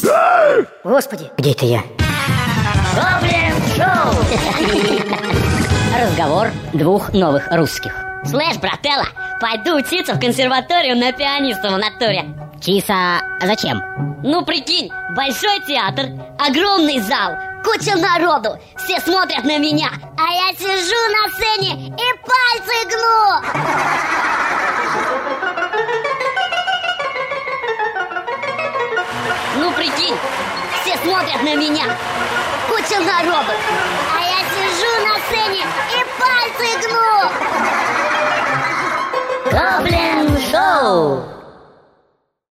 Господи, где это я? Гоблин-шоу! Разговор двух новых русских. Слышь, брателла, пойду учиться в консерваторию на пианиста в натуре. Чиса, зачем? Ну прикинь, большой театр, огромный зал, куча народу, все смотрят на меня, а я сижу на сцене и пальцы гну. Ну прикинь, все смотрят на меня, куча народу, а я сижу на сцене и пальцы гну. Гоблин-шоу!